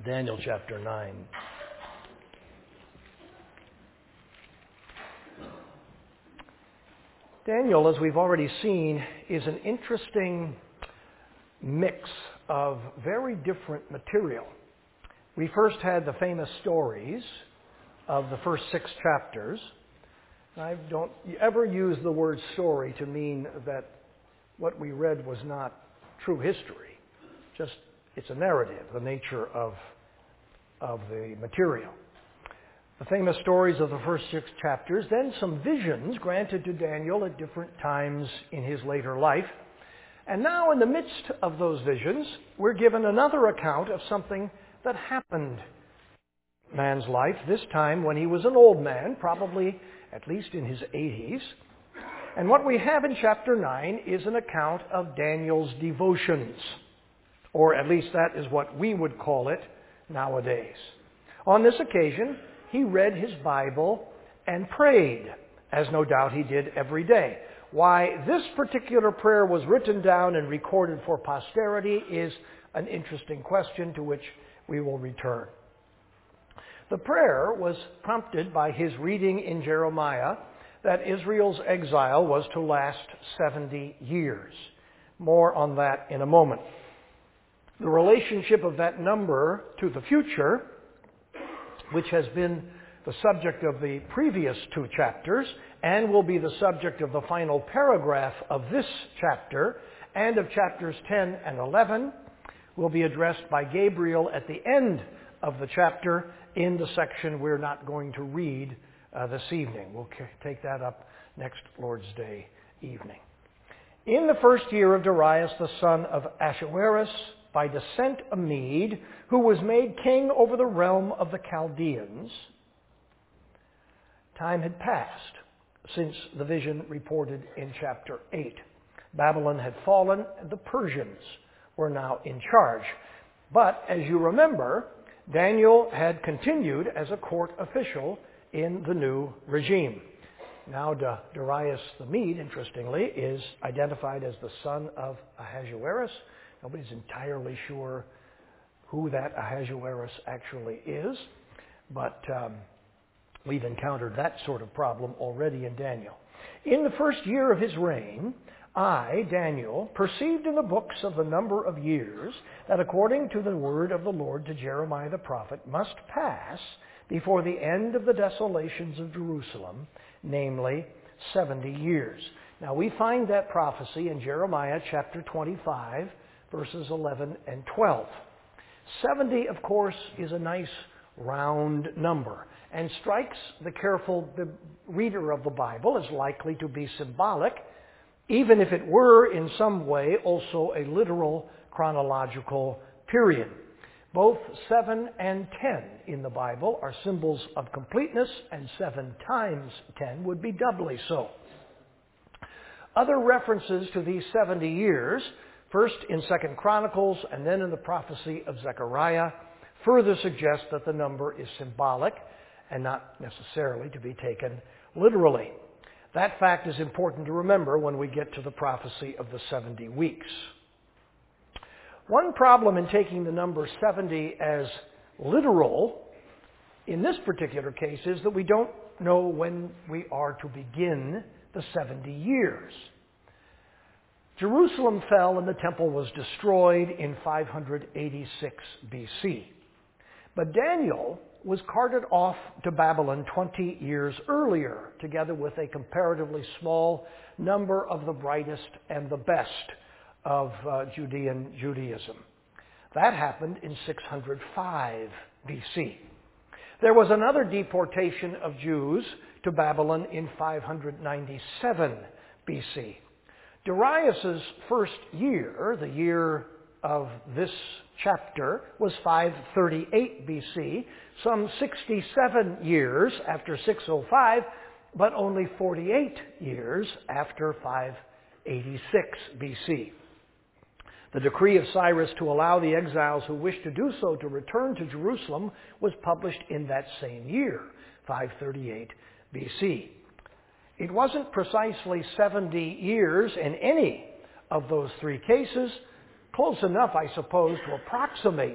Daniel chapter 9. Daniel, as we've already seen, is an interesting mix of very different material. We first had the famous stories of the first 6 chapters. I don't ever use the word story to mean that what we read was not true history. Just it's a narrative, the nature of the material. The famous stories of the first 6 chapters, then some visions granted to Daniel at different times in his later life. And now in the midst of those visions, we're given another account of something that happened in man's life, this time when he was an old man, probably at least in his 80s. And what we have in chapter 9 is an account of Daniel's devotions, or at least that is what we would call it nowadays. On this occasion, he read his Bible and prayed, as no doubt he did every day. Why this particular prayer was written down and recorded for posterity is an interesting question to which we will return. The prayer was prompted by his reading in Jeremiah that Israel's exile was to last 70 years. More on that in a moment. The relationship of that number to the future, which has been the subject of the previous 2 chapters and will be the subject of the final paragraph of this chapter and of chapters 10 and 11, will be addressed by Gabriel at the end of the chapter in the section we're not going to read this evening. We'll take that up next Lord's Day evening. In the first year of Darius, the son of Ahasuerus, by descent a Mede, who was made king over the realm of the Chaldeans, time had passed since the vision reported in chapter 8. Babylon had fallen, and the Persians were now in charge. But, as you remember, Daniel had continued as a court official in the new regime. Now Darius the Mede, interestingly, is identified as the son of Ahasuerus. Nobody's entirely sure who that Ahasuerus actually is, but we've encountered that sort of problem already in Daniel. In the first year of his reign, I, Daniel, perceived in the books of the number of years that according to the word of the Lord to Jeremiah the prophet must pass before the end of the desolations of Jerusalem, namely 70 years. Now we find that prophecy in Jeremiah chapter 25, verses 11 and 12. 70, of course, is a nice round number and strikes the careful reader of the Bible as likely to be symbolic, even if it were in some way also a literal chronological period. Both 7 and 10 in the Bible are symbols of completeness, and 7 times 10 would be doubly so. Other references to these 70 years, first in 2 Chronicles and then in the prophecy of Zechariah, further suggest that the number is symbolic and not necessarily to be taken literally. That fact is important to remember when we get to the prophecy of the 70 weeks. One problem in taking the number 70 as literal in this particular case is that we don't know when we are to begin the 70 years. Jerusalem fell and the temple was destroyed in 586 BC. But Daniel was carted off to Babylon 20 years earlier, together with a comparatively small number of the brightest and the best of Judaism. That happened in 605 BC. There was another deportation of Jews to Babylon in 597 BC. Darius's first year, the year of this chapter, was 538 BC, some 67 years after 605, but only 48 years after 586 BC. The decree of Cyrus to allow the exiles who wished to do so to return to Jerusalem was published in that same year, 538 BC. It wasn't precisely 70 years in any of those 3 cases, close enough, I suppose, to approximate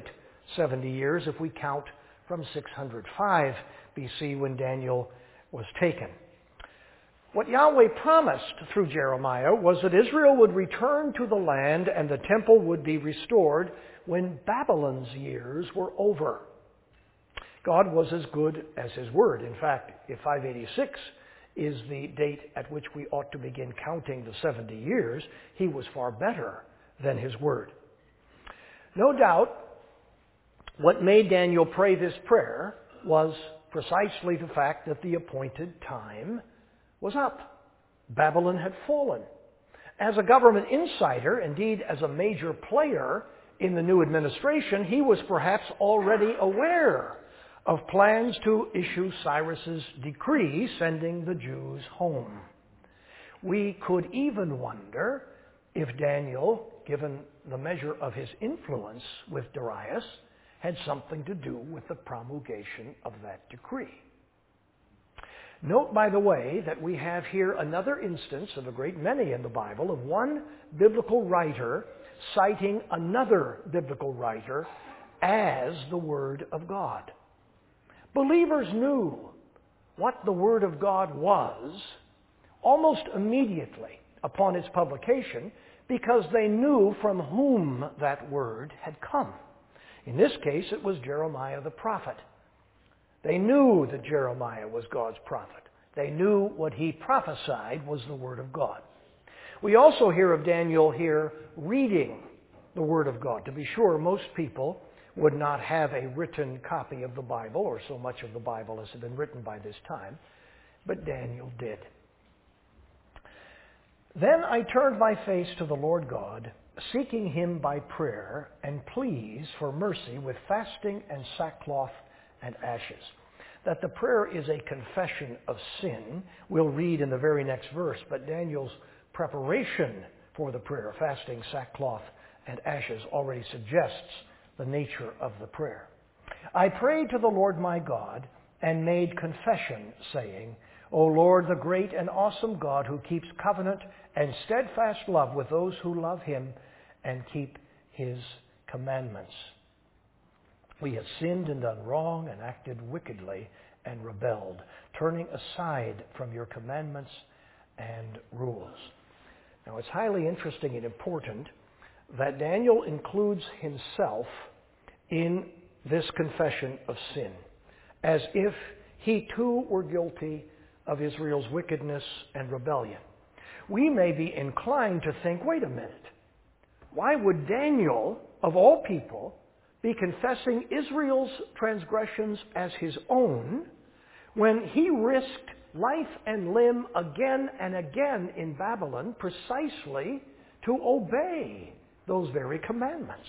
70 years if we count from 605 BC when Daniel was taken. What Yahweh promised through Jeremiah was that Israel would return to the land and the temple would be restored when Babylon's years were over. God was as good as His word. In fact, if 586 is the date at which we ought to begin counting the 70 years, He was far better than His word. No doubt, what made Daniel pray this prayer was precisely the fact that the appointed time was up. Babylon had fallen. As a government insider, indeed as a major player in the new administration, he was perhaps already aware of plans to issue Cyrus's decree sending the Jews home. We could even wonder if Daniel, given the measure of his influence with Darius, had something to do with the promulgation of that decree. Note, by the way, that we have here another instance of a great many in the Bible of one biblical writer citing another biblical writer as the Word of God. Believers knew what the Word of God was almost immediately upon its publication because they knew from whom that Word had come. In this case, it was Jeremiah the prophet. They knew that Jeremiah was God's prophet. They knew what he prophesied was the Word of God. We also hear of Daniel here reading the Word of God. To be sure, most people would not have a written copy of the Bible, or so much of the Bible as had been written by this time, but Daniel did. Then I turned my face to the Lord God, seeking Him by prayer and pleas for mercy with fasting and sackcloth and ashes. That the prayer is a confession of sin, we'll read in the very next verse, but Daniel's preparation for the prayer, fasting, sackcloth, and ashes, already suggests the nature of the prayer. I prayed to the Lord my God and made confession, saying, O Lord, the great and awesome God who keeps covenant and steadfast love with those who love Him and keep His commandments. We have sinned and done wrong and acted wickedly and rebelled, turning aside from your commandments and rules. Now, it's highly interesting and important that Daniel includes himself in this confession of sin, as if he too were guilty of Israel's wickedness and rebellion. We may be inclined to think, wait a minute, why would Daniel, of all people, be confessing Israel's transgressions as his own when he risked life and limb again and again in Babylon precisely to obey those very commandments?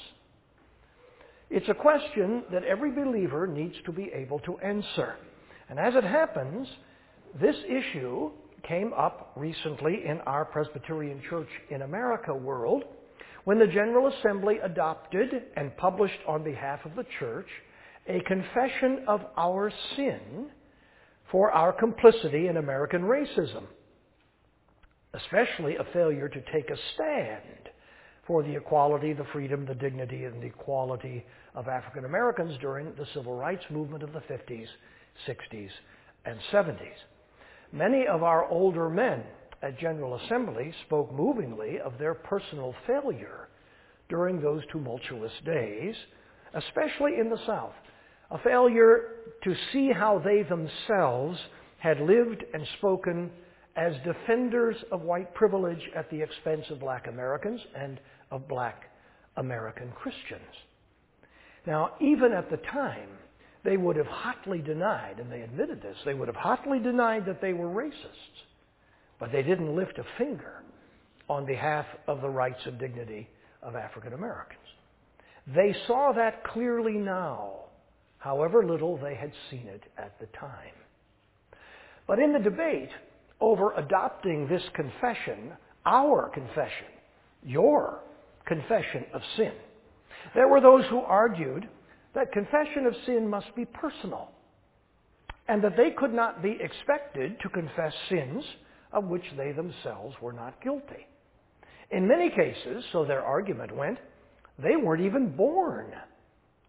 It's a question that every believer needs to be able to answer. And as it happens, this issue came up recently in our Presbyterian Church in America world when the General Assembly adopted and published on behalf of the church a confession of our sin for our complicity in American racism, especially a failure to take a stand for the equality, the freedom, the dignity, and the equality of African Americans during the civil rights movement of the 50s, 60s, and 70s. Many of our older men at General Assembly spoke movingly of their personal failure during those tumultuous days, especially in the South. A failure to see how they themselves had lived and spoken as defenders of white privilege at the expense of black Americans and of black American Christians. Now, even at the time, they would have hotly denied, and they admitted this, they would have hotly denied that they were racists. But they didn't lift a finger on behalf of the rights and dignity of African Americans. They saw that clearly now, however little they had seen it at the time. But in the debate over adopting this confession, our confession, your confession of sin, there were those who argued that confession of sin must be personal, and that they could not be expected to confess sins of which they themselves were not guilty. In many cases, so their argument went, they weren't even born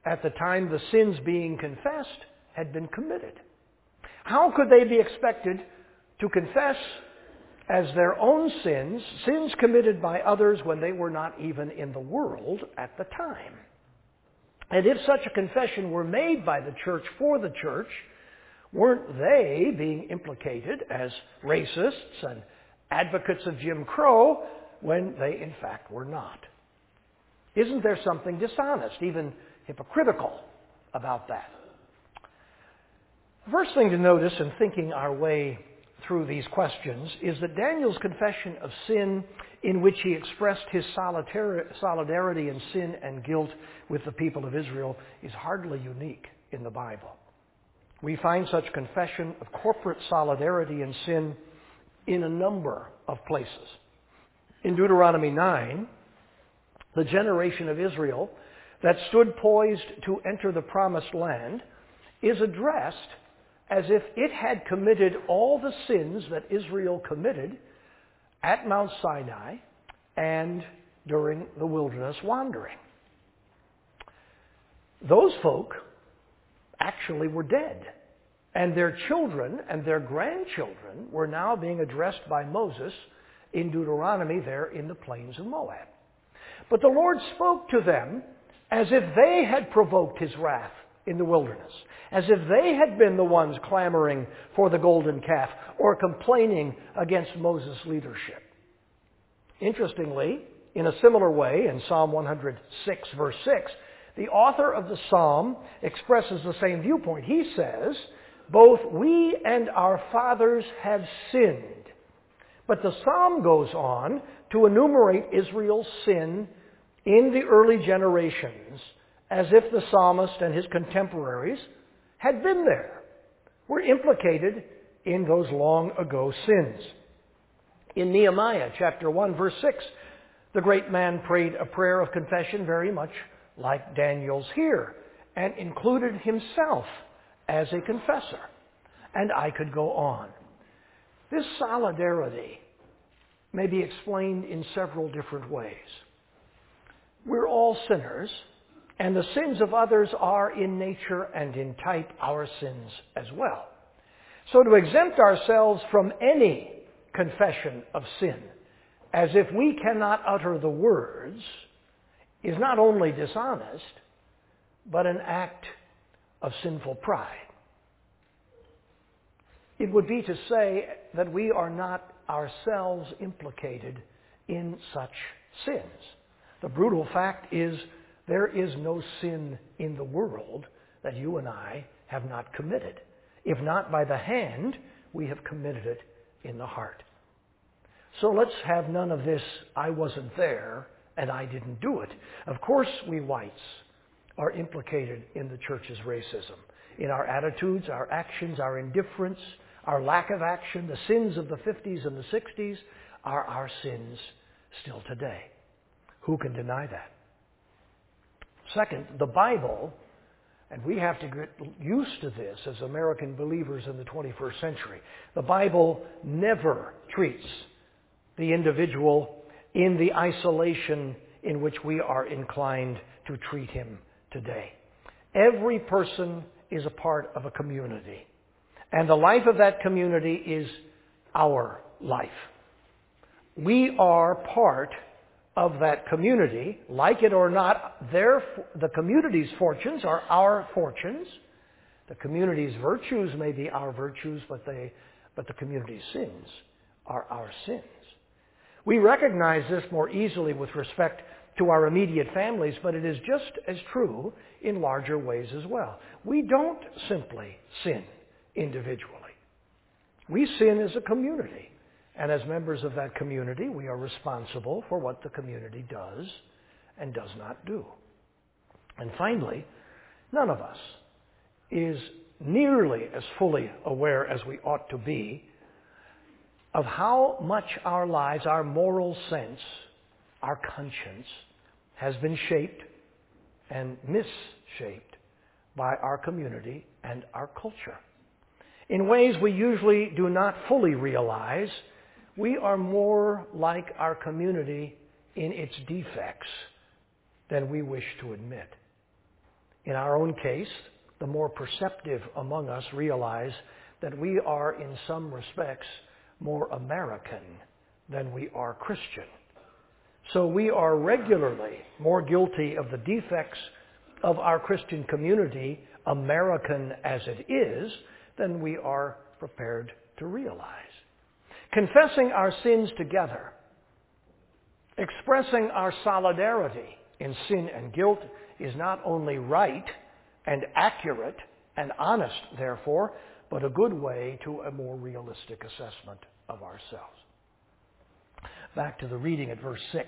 at the time the sins being confessed had been committed. How could they be expected to confess as their own sins, sins committed by others when they were not even in the world at the time? And if such a confession were made by the church for the church, weren't they being implicated as racists and advocates of Jim Crow when they in fact were not? Isn't there something dishonest, even hypocritical, about that? The first thing to notice in thinking our way through these questions is that Daniel's confession of sin, in which he expressed his solidarity in sin and guilt with the people of Israel, is hardly unique in the Bible. We find such confession of corporate solidarity in sin in a number of places. In Deuteronomy 9, the generation of Israel that stood poised to enter the promised land is addressed as if it had committed all the sins that Israel committed at Mount Sinai and during the wilderness wandering. Those folk actually were dead, and their children and their grandchildren were now being addressed by Moses in Deuteronomy there in the plains of Moab. But the Lord spoke to them as if they had provoked his wrath in the wilderness, as if they had been the ones clamoring for the golden calf or complaining against Moses' leadership. Interestingly, in a similar way, in Psalm 106, verse 6, the author of the psalm expresses the same viewpoint. He says, "Both we and our fathers have sinned." But the psalm goes on to enumerate Israel's sin in the early generations as if the psalmist and his contemporaries had been there, were implicated in those long ago sins. In Nehemiah chapter 1, verse 6, the great man prayed a prayer of confession very much like Daniel's here, and included himself as a confessor. And I could go on. This solidarity may be explained in several different ways. We're all sinners, and the sins of others are in nature and in type our sins as well. So to exempt ourselves from any confession of sin, as if we cannot utter the words, is not only dishonest, but an act of sinful pride. It would be to say that we are not ourselves implicated in such sins. The brutal fact is there is no sin in the world that you and I have not committed. If not by the hand, we have committed it in the heart. So let's have none of this, I wasn't there and I didn't do it. Of course we whites are implicated in the church's racism. In our attitudes, our actions, our indifference, our lack of action, the sins of the 50s and the 60s are our sins still today. Who can deny that? Second, the Bible, and we have to get used to this as American believers in the 21st century, the Bible never treats the individual in the isolation in which we are inclined to treat him today. Every person is a part of a community, and the life of that community is our life. We are part of that community, like it or not. The community's fortunes are our fortunes. The community's virtues may be our virtues, but the community's sins are our sins. We recognize this more easily with respect to our immediate families, but it is just as true in larger ways as well. We don't simply sin individually. We sin as a community. And as members of that community, we are responsible for what the community does and does not do. And finally, none of us is nearly as fully aware as we ought to be of how much our lives, our moral sense, our conscience has been shaped and misshaped by our community and our culture. In ways we usually do not fully realize, we are more like our community in its defects than we wish to admit. In our own case, the more perceptive among us realize that we are, in some respects, more American than we are Christian. So we are regularly more guilty of the defects of our Christian community, American as it is, than we are prepared to realize. Confessing our sins together, expressing our solidarity in sin and guilt is not only right and accurate and honest, therefore, but a good way to a more realistic assessment of ourselves. Back to the reading at verse 6.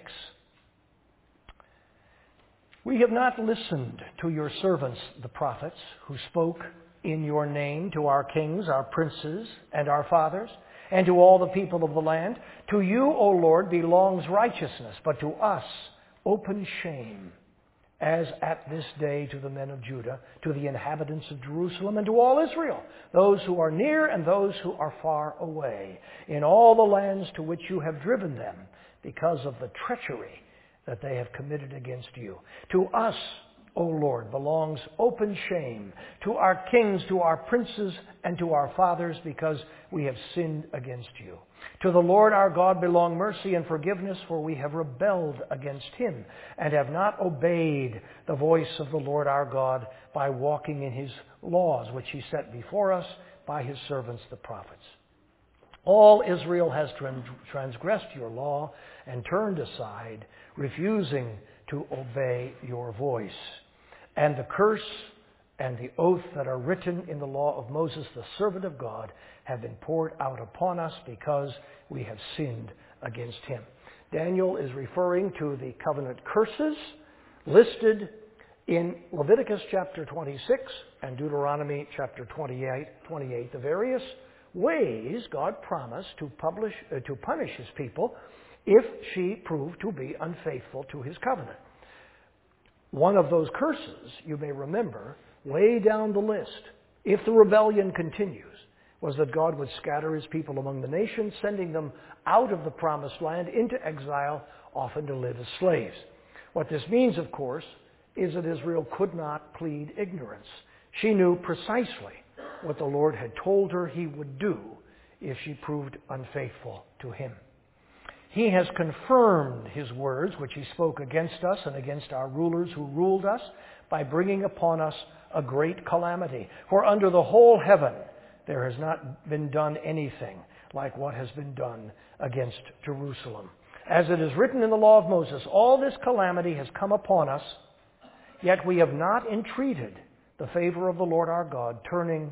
We have not listened to your servants, the prophets, who spoke in your name to our kings, our princes, and our fathers, and to all the people of the land. To you, O Lord, belongs righteousness, but to us open shame, as at this day to the men of Judah, to the inhabitants of Jerusalem, and to all Israel, those who are near and those who are far away, in all the lands to which you have driven them, because of the treachery that they have committed against you. To us, O Lord, belongs open shame, to our kings, to our princes, and to our fathers, because we have sinned against you. To the Lord our God belong mercy and forgiveness, for we have rebelled against him, and have not obeyed the voice of the Lord our God by walking in his laws, which he set before us by his servants the prophets. All Israel has transgressed your law and turned aside, refusing to obey your voice. And the curse and the oath that are written in the law of Moses, the servant of God, have been poured out upon us because we have sinned against him. Daniel is referring to the covenant curses listed in Leviticus chapter 26 and Deuteronomy chapter 28, the various ways God promised to punish his people if she proved to be unfaithful to his covenant. One of those curses, you may remember, way down the list, if the rebellion continues, was that God would scatter his people among the nations, sending them out of the promised land into exile, often to live as slaves. What this means, of course, is that Israel could not plead ignorance. She knew precisely what the Lord had told her he would do if she proved unfaithful to him. He has confirmed his words, which he spoke against us and against our rulers who ruled us, by bringing upon us a great calamity. For under the whole heaven there has not been done anything like what has been done against Jerusalem. As it is written in the law of Moses, all this calamity has come upon us, yet we have not entreated the favor of the Lord our God, turning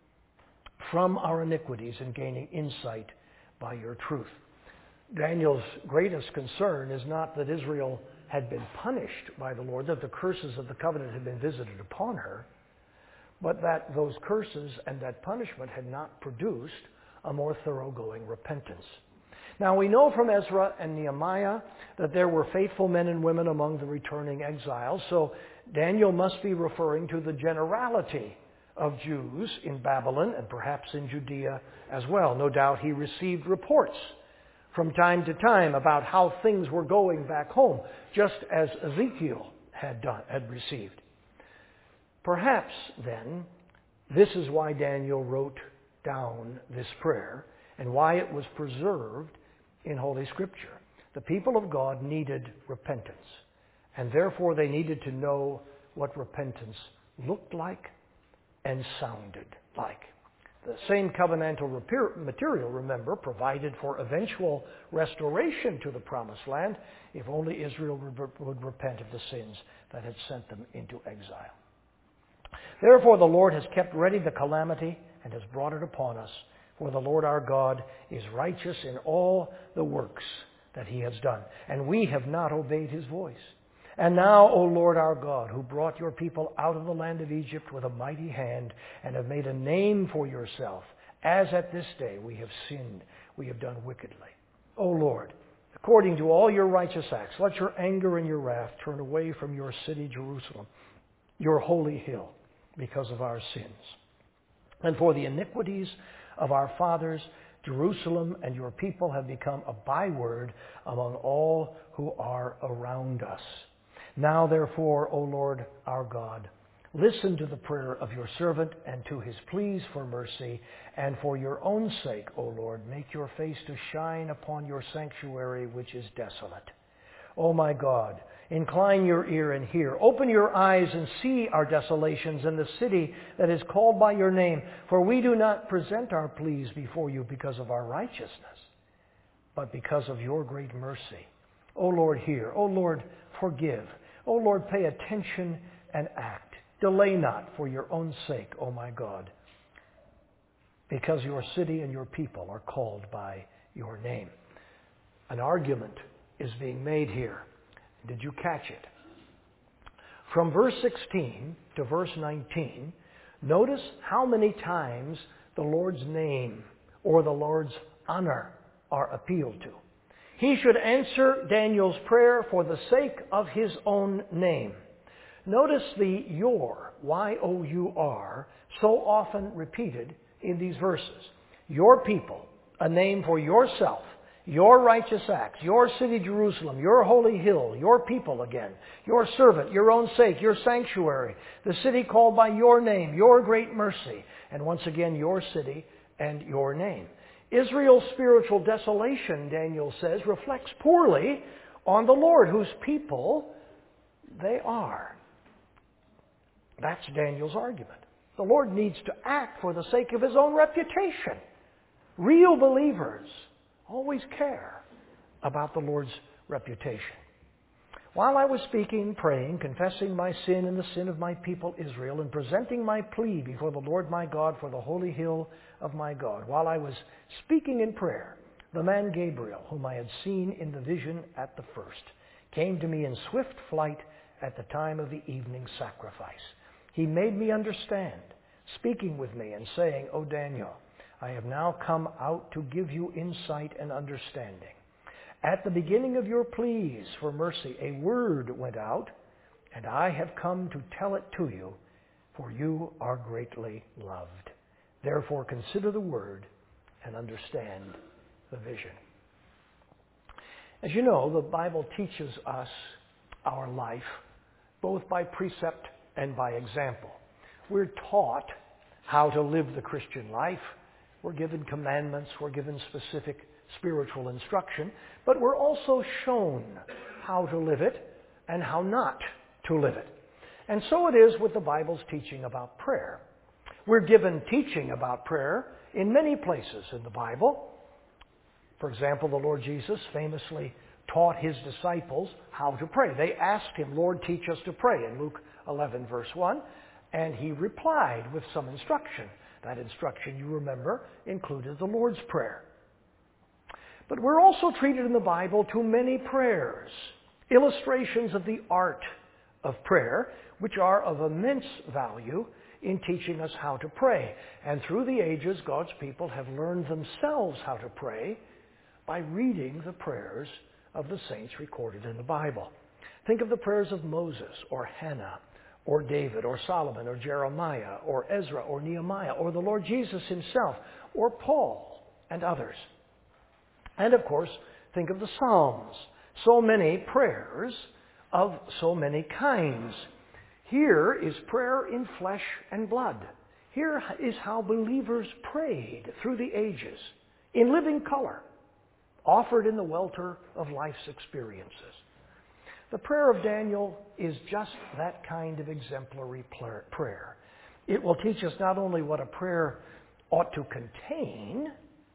from our iniquities and gaining insight by your truth. Daniel's greatest concern is not that Israel had been punished by the Lord, that the curses of the covenant had been visited upon her, but that those curses and that punishment had not produced a more thoroughgoing repentance. Now we know from Ezra and Nehemiah that there were faithful men and women among the returning exiles, so Daniel must be referring to the generality of Jews in Babylon and perhaps in Judea as well. No doubt he received reports from time to time about how things were going back home, just as Ezekiel had received. Perhaps, then, this is why Daniel wrote down this prayer and why it was preserved in Holy Scripture. The people of God needed repentance, and therefore they needed to know what repentance looked like and sounded like. The same covenantal material, remember, provided for eventual restoration to the promised land if only Israel would repent of the sins that had sent them into exile. Therefore the Lord has kept ready the calamity and has brought it upon us, for the Lord our God is righteous in all the works that he has done, and we have not obeyed his voice. And now, O Lord our God, who brought your people out of the land of Egypt with a mighty hand and have made a name for yourself, as at this day we have sinned, we have done wickedly. O Lord, according to all your righteous acts, let your anger and your wrath turn away from your city, Jerusalem, your holy hill, because of our sins. And for the iniquities of our fathers, Jerusalem and your people have become a byword among all who are around us. Now, therefore, O Lord our God, Listen to the prayer of your servant and to his pleas for mercy, and for your own sake, O Lord, make your face to shine upon your sanctuary which is desolate. O my God, incline your ear and hear. Open your eyes and see our desolations in the city that is called by your name. For we do not present our pleas before you because of our righteousness, but because of your great mercy. O Lord, hear. O Lord, forgive. O Lord, pay attention and act. Delay not for your own sake, O my God, because your city and your people are called by your name. An argument is being made here. Did you catch it? From verse 16 to verse 19, notice how many times the Lord's name or the Lord's honor are appealed to. He should answer Daniel's prayer for the sake of his own name. Notice the your, Y-O-U-R, so often repeated in these verses. Your people, a name for yourself, your righteous acts, your city Jerusalem, your holy hill, your people again, your servant, your own sake, your sanctuary, the city called by your name, your great mercy, and once again your city and your name. Israel's spiritual desolation, Daniel says, reflects poorly on the Lord, whose people they are. That's Daniel's argument. The Lord needs to act for the sake of his own reputation. Real believers always care about the Lord's reputation. While I was speaking, praying, confessing my sin and the sin of my people Israel, and presenting my plea before the Lord my God for the holy hill of my God, while I was speaking in prayer, the man Gabriel, whom I had seen in the vision at the first, came to me in swift flight at the time of the evening sacrifice. He made me understand, speaking with me and saying, O Daniel, I have now come out to give you insight and understanding. At the beginning of your pleas for mercy, a word went out, and I have come to tell it to you, for you are greatly loved. Therefore consider the word and understand the vision. As you know, the Bible teaches us our life, both by precept and by example. We're taught how to live the Christian life. We're given commandments. We're given specific spiritual instruction. But we're also shown how to live it and how not to live it. And so it is with the Bible's teaching about prayer. We're given teaching about prayer in many places in the Bible. For example, the Lord Jesus famously taught his disciples how to pray. They asked him, Lord, teach us to pray, in Luke 11, verse 1, and he replied with some instruction. That instruction, you remember, included the Lord's Prayer. But we're also treated in the Bible to many prayers, illustrations of the art of prayer, which are of immense value in teaching us how to pray. And through the ages, God's people have learned themselves how to pray by reading the prayers of the saints recorded in the Bible. Think of the prayers of Moses or Hannah or David or Solomon or Jeremiah or Ezra or Nehemiah or the Lord Jesus himself or Paul and others. And of course, think of the Psalms. So many prayers of so many kinds. Here is prayer in flesh and blood. Here is how believers prayed through the ages in living color, offered in the welter of life's experiences. The prayer of Daniel is just that kind of exemplary prayer. It will teach us not only what a prayer ought to contain,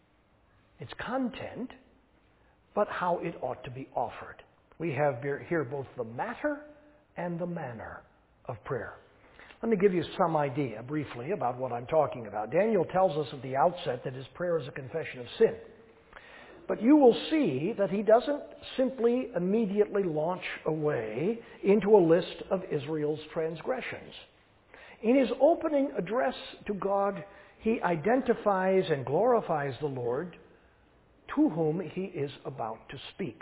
its content, but how it ought to be offered. We have here both the matter and the manner of prayer. Let me give you some idea briefly about what I'm talking about. Daniel tells us at the outset that his prayer is a confession of sin. But you will see that he doesn't simply immediately launch away into a list of Israel's transgressions. In his opening address to God, he identifies and glorifies the Lord to whom he is about to speak.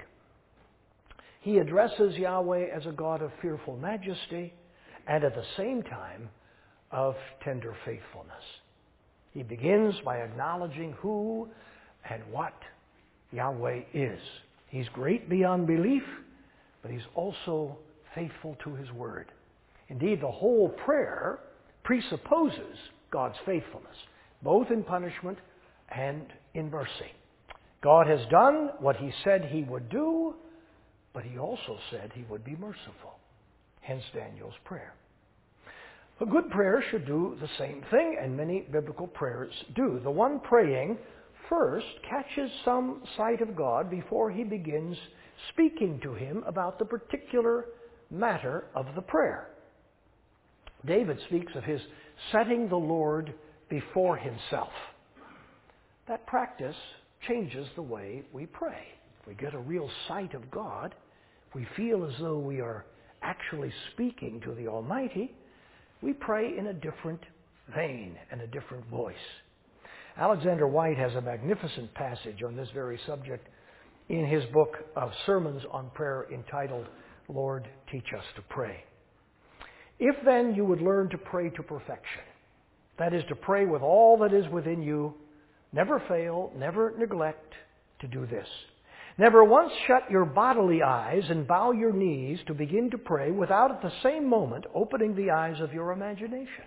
He addresses Yahweh as a God of fearful majesty and at the same time of tender faithfulness. He begins by acknowledging who and what Yahweh is. He's great beyond belief, but he's also faithful to his word. Indeed, the whole prayer presupposes God's faithfulness, both in punishment and in mercy. God has done what he said he would do, but he also said he would be merciful. Hence Daniel's prayer. A good prayer should do the same thing, and many biblical prayers do. The one praying first catches some sight of God before he begins speaking to him about the particular matter of the prayer. David speaks of his setting the Lord before himself. That practice changes the way we pray. If we get a real sight of God, we feel as though we are actually speaking to the Almighty, we pray in a different vein and a different voice. Alexander White has a magnificent passage on this very subject in his book of sermons on prayer entitled, Lord, Teach Us to Pray. If then you would learn to pray to perfection, that is to pray with all that is within you, never fail, never neglect to do this. Never once shut your bodily eyes and bow your knees to begin to pray without at the same moment opening the eyes of your imagination.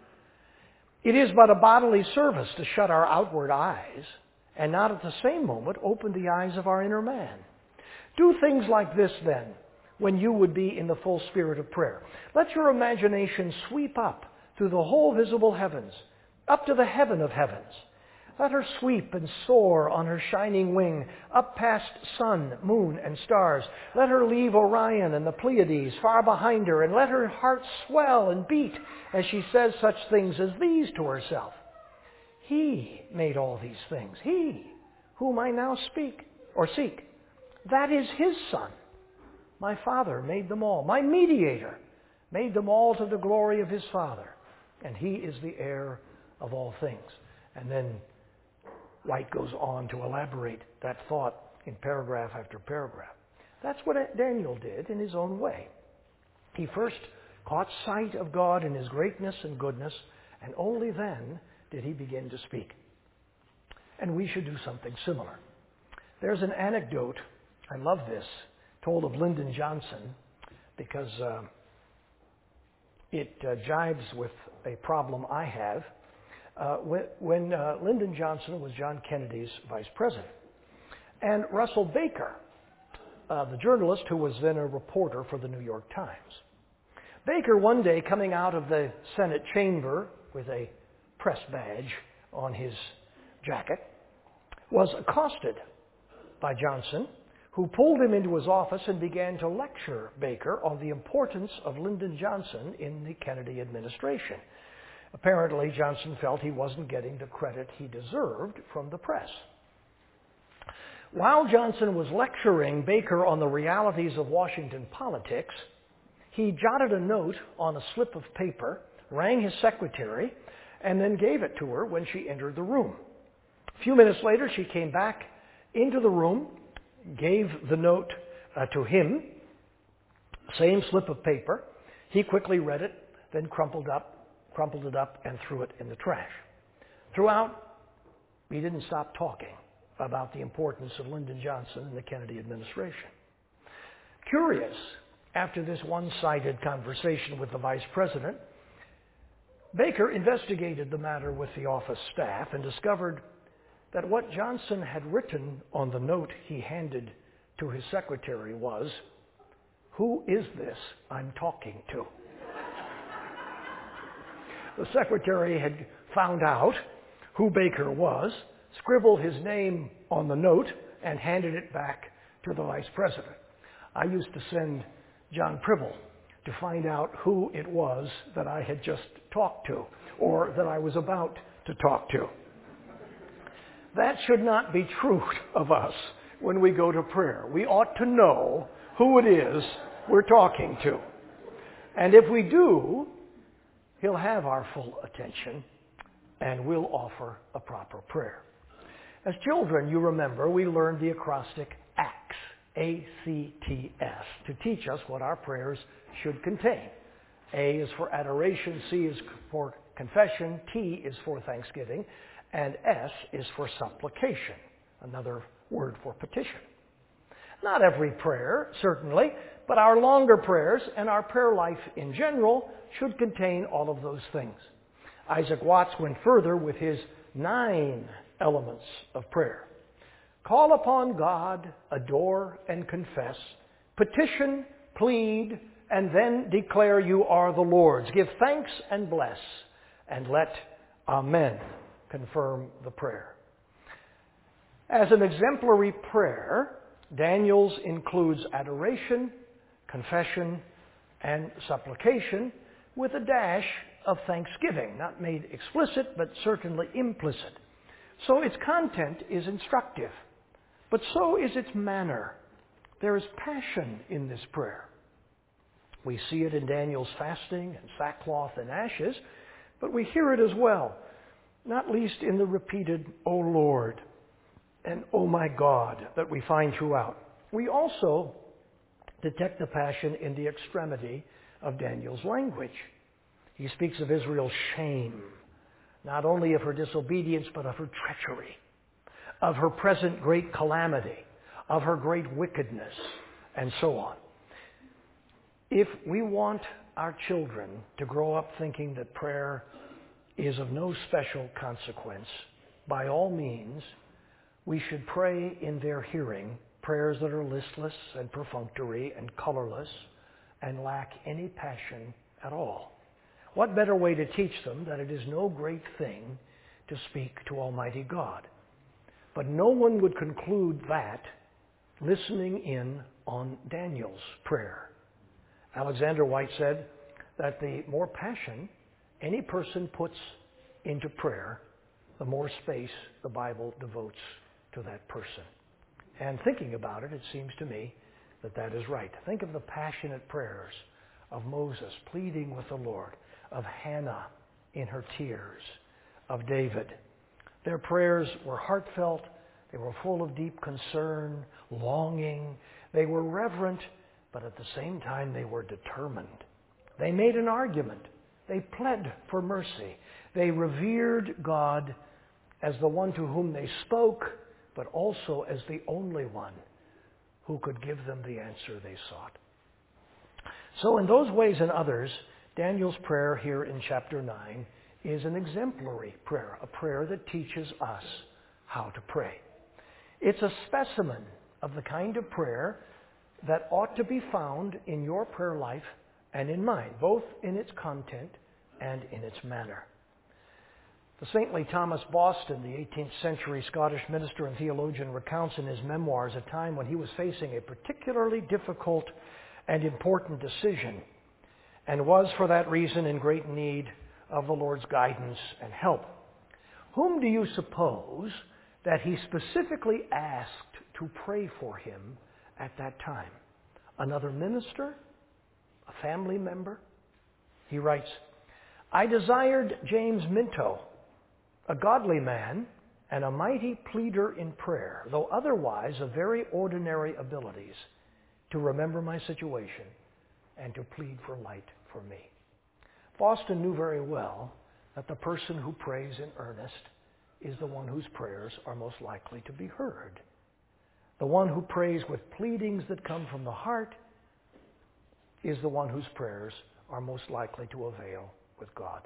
It is but a bodily service to shut our outward eyes and not at the same moment open the eyes of our inner man. Do things like this then when you would be in the full spirit of prayer. Let your imagination sweep up through the whole visible heavens, up to the heaven of heavens. Let her sweep and soar on her shining wing, up past sun, moon, and stars. Let her leave Orion and the Pleiades far behind her, and let her heart swell and beat as she says such things as these to herself. He made all these things, he whom I now speak or seek. That is his Son. My Father made them all. My mediator made them all to the glory of his Father. And he is the heir of all things. And then White goes on to elaborate that thought in paragraph after paragraph. That's what Daniel did in his own way. He first caught sight of God in his greatness and goodness, and only then did he begin to speak. And we should do something similar. There's an anecdote, I love this, told of Lyndon Johnson because it jives with a problem I have. When Lyndon Johnson was John Kennedy's vice president. And Russell Baker, the journalist who was then a reporter for the New York Times. Baker, one day coming out of the Senate chamber with a press badge on his jacket, was accosted by Johnson, who pulled him into his office and began to lecture Baker on the importance of Lyndon Johnson in the Kennedy administration. Apparently, Johnson felt he wasn't getting the credit he deserved from the press. While Johnson was lecturing Baker on the realities of Washington politics, he jotted a note on a slip of paper, rang his secretary, and then gave it to her when she entered the room. A few minutes later, she came back into the room, gave the note to him, same slip of paper. He quickly read it, then crumpled it up and threw it in the trash. Throughout, we didn't stop talking about the importance of Lyndon Johnson in the Kennedy administration. Curious, after this one-sided conversation with the vice president, Baker investigated the matter with the office staff and discovered that what Johnson had written on the note he handed to his secretary was, "Who is this I'm talking to?" The secretary had found out who Baker was, scribbled his name on the note, and handed it back to the vice president. I used to send John Pribble to find out who it was that I had just talked to, or that I was about to talk to. That should not be true of us when we go to prayer. We ought to know who it is we're talking to. And if we do, He'll have our full attention, and we'll offer a proper prayer. As children, you remember, we learned the acrostic ACTS, A-C-T-S, to teach us what our prayers should contain. A is for adoration, C is for confession, T is for thanksgiving, and S is for supplication, another word for petition. Not every prayer, certainly, but our longer prayers and our prayer life in general should contain all of those things. Isaac Watts went further with his 9 elements of prayer. Call upon God, adore and confess, petition, plead, and then declare you are the Lord's. Give thanks and bless, and let Amen confirm the prayer. As an exemplary prayer, Daniel's includes adoration, confession, and supplication with a dash of thanksgiving, not made explicit, but certainly implicit. So its content is instructive, but so is its manner. There is passion in this prayer. We see it in Daniel's fasting and sackcloth and ashes, but we hear it as well, not least in the repeated, O Lord, and O my God, that we find throughout. We also detect the passion in the extremity of Daniel's language. He speaks of Israel's shame, not only of her disobedience, but of her treachery, of her present great calamity, of her great wickedness, and so on. If we want our children to grow up thinking that prayer is of no special consequence, by all means, we should pray in their hearing prayers that are listless and perfunctory and colorless and lack any passion at all. What better way to teach them that it is no great thing to speak to Almighty God? But no one would conclude that listening in on Daniel's prayer. Alexander White said that the more passion any person puts into prayer, the more space the Bible devotes to that person. And thinking about it, it seems to me that that is right. Think of the passionate prayers of Moses pleading with the Lord, of Hannah in her tears, of David. Their prayers were heartfelt. They were full of deep concern, longing. They were reverent, but at the same time they were determined. They made an argument. They pled for mercy. They revered God as the one to whom they spoke, but also as the only one who could give them the answer they sought. So in those ways and others, Daniel's prayer here in chapter 9 is an exemplary prayer, a prayer that teaches us how to pray. It's a specimen of the kind of prayer that ought to be found in your prayer life and in mine, both in its content and in its manner. The saintly Thomas Boston, the 18th century Scottish minister and theologian, recounts in his memoirs a time when he was facing a particularly difficult and important decision and was, for that reason, in great need of the Lord's guidance and help. Whom do you suppose that he specifically asked to pray for him at that time? Another minister? A family member? He writes, I desired James Minto, a godly man and a mighty pleader in prayer, though otherwise of very ordinary abilities, to remember my situation and to plead for light for me. Boston knew very well that the person who prays in earnest is the one whose prayers are most likely to be heard. The one who prays with pleadings that come from the heart is the one whose prayers are most likely to avail with God.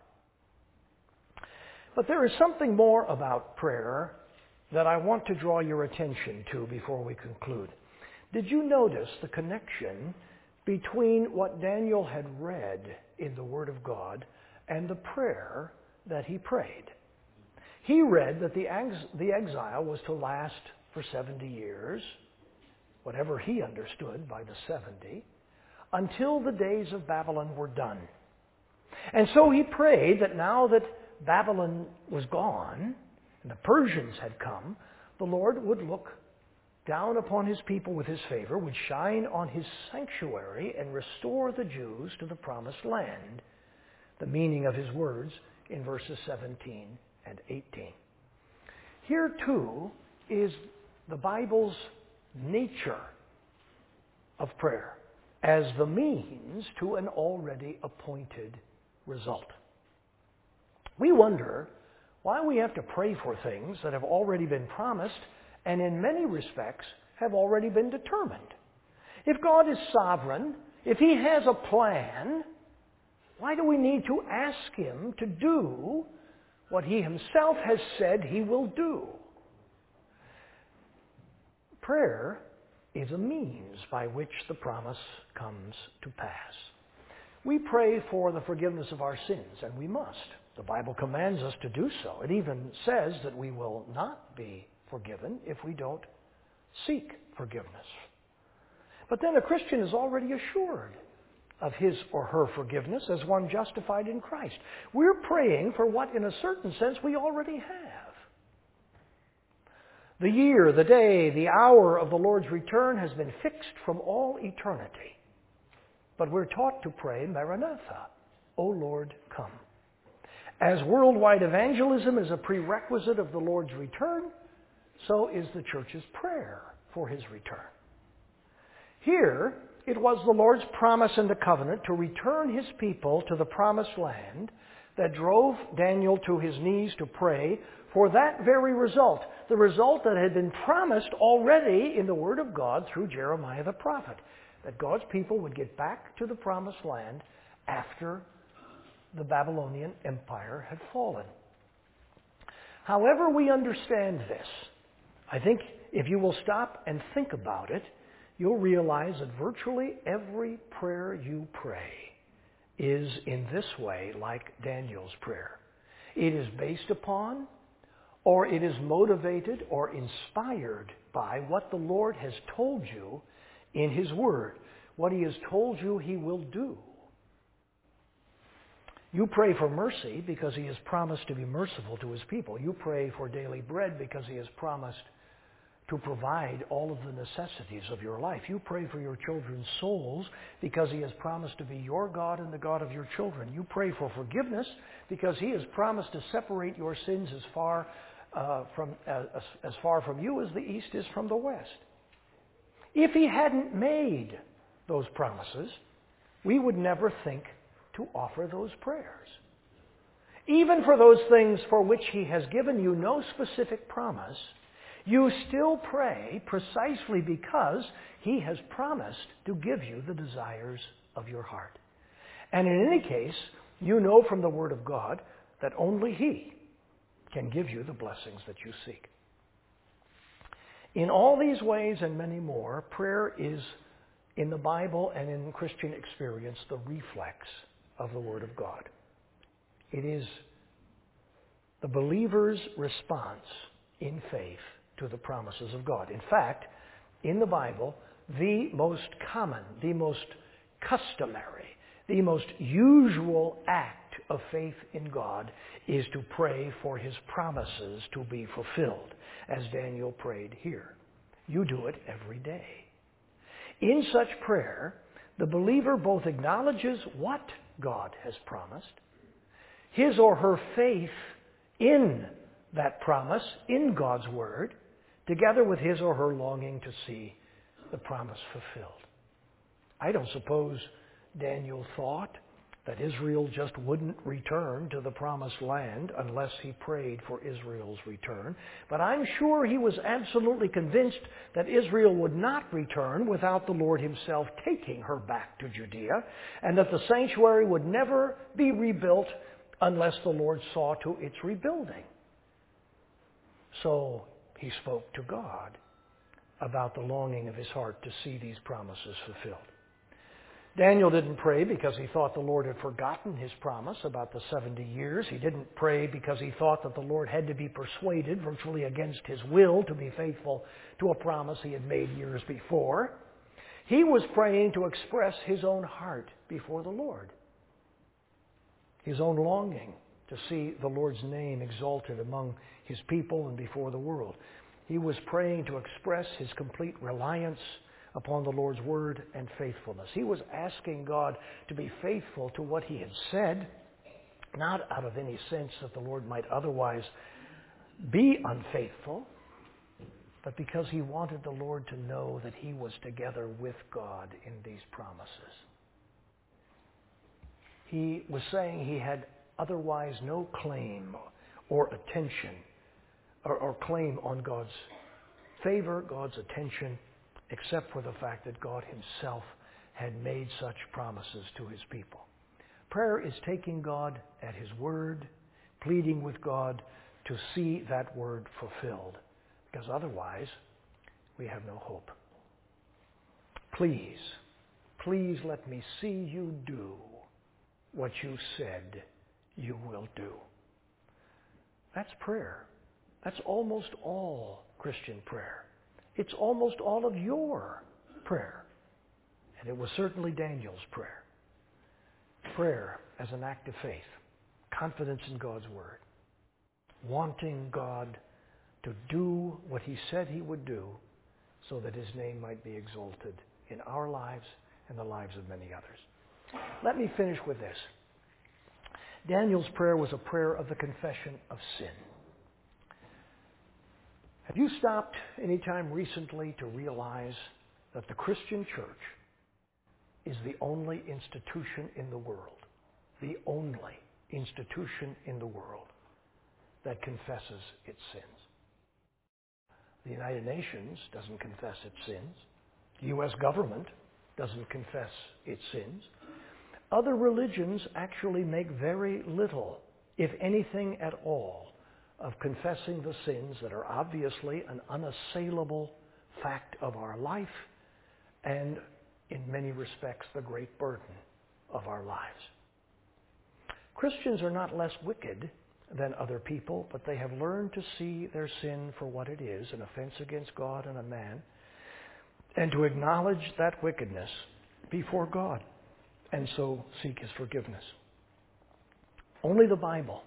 But there is something more about prayer that I want to draw your attention to before we conclude. Did you notice the connection between what Daniel had read in the Word of God and the prayer that he prayed? He read that the exile was to last for 70 years, whatever he understood by the 70, until the days of Babylon were done. And so he prayed that now that Babylon was gone and the Persians had come, the Lord would look down upon his people with his favor, would shine on his sanctuary and restore the Jews to the promised land. The meaning of his words in verses 17 and 18. Here too is the Bible's nature of prayer as the means to an already appointed result. We wonder why we have to pray for things that have already been promised and in many respects have already been determined. If God is sovereign, if He has a plan, why do we need to ask Him to do what He Himself has said He will do? Prayer is a means by which the promise comes to pass. We pray for the forgiveness of our sins, and we must. The Bible commands us to do so. It even says that we will not be forgiven if we don't seek forgiveness. But then a Christian is already assured of his or her forgiveness as one justified in Christ. We're praying for what, in a certain sense, we already have. The year, the day, the hour of the Lord's return has been fixed from all eternity. But we're taught to pray, Maranatha, O Lord, come. As worldwide evangelism is a prerequisite of the Lord's return, so is the church's prayer for His return. Here, it was the Lord's promise in the covenant to return His people to the promised land that drove Daniel to his knees to pray for that very result, the result that had been promised already in the Word of God through Jeremiah the prophet, that God's people would get back to the promised land after the Babylonian Empire had fallen. However we understand this, I think if you will stop and think about it, you'll realize that virtually every prayer you pray is in this way like Daniel's prayer. It is based upon, or it is motivated or inspired by what the Lord has told you in His Word, what He has told you He will do. You pray for mercy because He has promised to be merciful to His people. You pray for daily bread because He has promised to provide all of the necessities of your life. You pray for your children's souls because He has promised to be your God and the God of your children. You pray for forgiveness because He has promised to separate your sins as far from you as the east is from the west. If He hadn't made those promises, we would never think to offer those prayers. Even for those things for which He has given you no specific promise, you still pray precisely because He has promised to give you the desires of your heart. And in any case, you know from the Word of God that only He can give you the blessings that you seek. In all these ways and many more, prayer is, in the Bible and in Christian experience, the reflex of the Word of God. It is the believer's response in faith to the promises of God. In fact, in the Bible, the most common, the most customary, the most usual act of faith in God is to pray for His promises to be fulfilled, as Daniel prayed here. You do it every day. In such prayer, the believer both acknowledges what God has promised, his or her faith in that promise, in God's Word, together with his or her longing to see the promise fulfilled. I don't suppose Daniel thought that Israel just wouldn't return to the promised land unless he prayed for Israel's return. But I'm sure he was absolutely convinced that Israel would not return without the Lord Himself taking her back to Judea, and that the sanctuary would never be rebuilt unless the Lord saw to its rebuilding. So he spoke to God about the longing of his heart to see these promises fulfilled. Daniel didn't pray because he thought the Lord had forgotten His promise about the 70 years. He didn't pray because he thought that the Lord had to be persuaded, virtually against his will, to be faithful to a promise He had made years before. He was praying to express his own heart before the Lord, his own longing to see the Lord's name exalted among His people and before the world. He was praying to express his complete reliance upon the Lord's Word and faithfulness. He was asking God to be faithful to what He had said, not out of any sense that the Lord might otherwise be unfaithful, but because he wanted the Lord to know that he was together with God in these promises. He was saying he had otherwise no claim or attention or claim on God's favor, God's attention, except for the fact that God himself had made such promises to his people. Prayer is taking God at his word, pleading with God to see that word fulfilled, because otherwise we have no hope. Please, please let me see you do what you said you will do. That's prayer. That's almost all Christian prayer. It's almost all of your prayer. And it was certainly Daniel's prayer. Prayer as an act of faith, confidence in God's word, wanting God to do what he said he would do so that his name might be exalted in our lives and the lives of many others. Let me finish with this. Daniel's prayer was a prayer of the confession of sin. Have you stopped any time recently to realize that the Christian church is the only institution in the world, the only institution in the world that confesses its sins? The United Nations doesn't confess its sins. The U.S. government doesn't confess its sins. Other religions actually make very little, if anything at all, of confessing the sins that are obviously an unassailable fact of our life and, in many respects, the great burden of our lives. Christians are not less wicked than other people, but they have learned to see their sin for what it is, an offense against God and a man, and to acknowledge that wickedness before God, and so seek his forgiveness. Only the Bible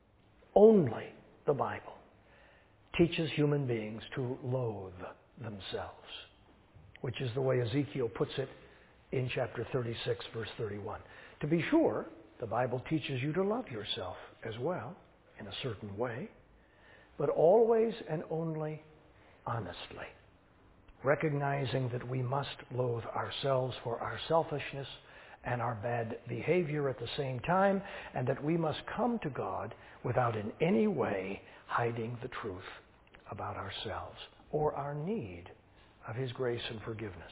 teaches human beings to loathe themselves, which is the way Ezekiel puts it in chapter 36, verse 31. To be sure, the Bible teaches you to love yourself as well, in a certain way, but always and only honestly, recognizing that we must loathe ourselves for our selfishness and our bad behavior at the same time, and that we must come to God without in any way hiding the truth about ourselves or our need of his grace and forgiveness.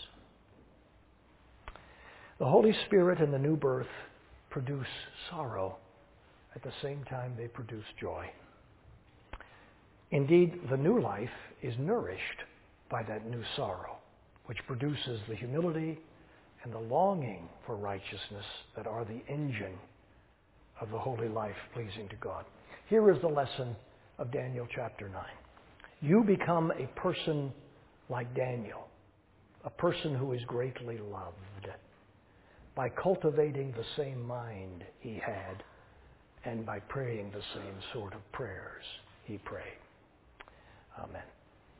The Holy Spirit and the new birth produce sorrow. At the same time, they produce joy. Indeed, the new life is nourished by that new sorrow, which produces the humility and the longing for righteousness that are the engine of the holy life pleasing to God. Here is the lesson of Daniel chapter 9. You become a person like Daniel, a person who is greatly loved, by cultivating the same mind he had and by praying the same sort of prayers he prayed.